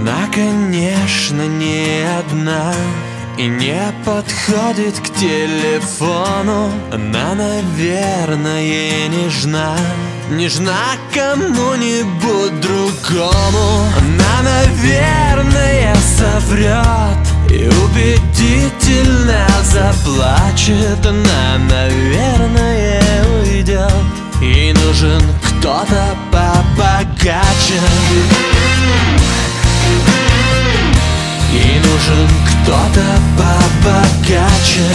Она, конечно, не одна и не подходит к телефону. Она, наверное, нежна, нежна кому-нибудь другому. Она, наверное, соврет и убедительно заплачет. Она, наверное, уйдет. Ей нужен кто-то побогаче. Ей нужен кто-то побогаче.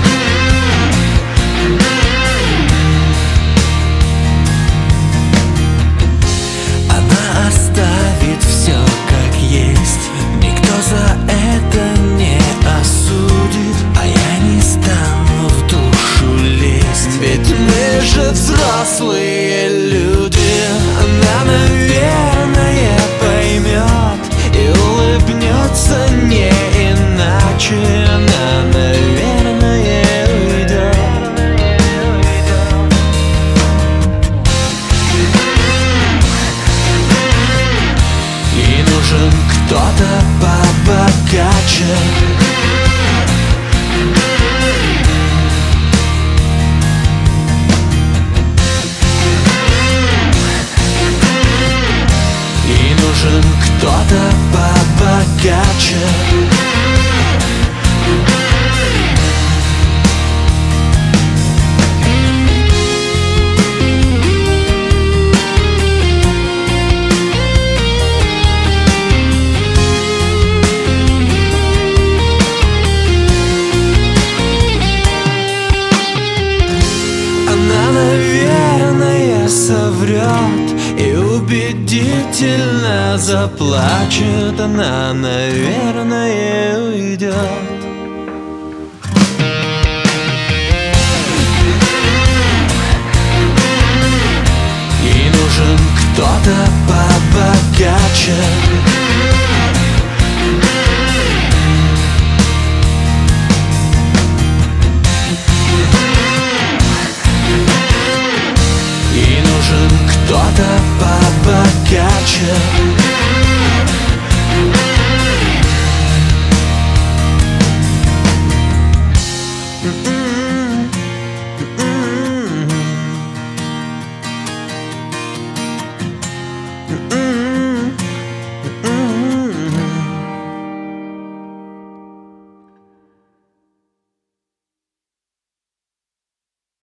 Она оставит все как есть, никто за это не осудит, а я не стану в душу лезть, ведь мы же взрослые люди. Она, наверное, поймет и улыбнется не иначе. Она, наверное, уйдет. Ей нужен кто-то побогаче. Ей нужен кто-то побогаче. Она, наверное, соврет и убедительно заплачет. Она, наверное, уйдет. Ей нужен кто-то побогаче. Ей нужен кто-то побогаче.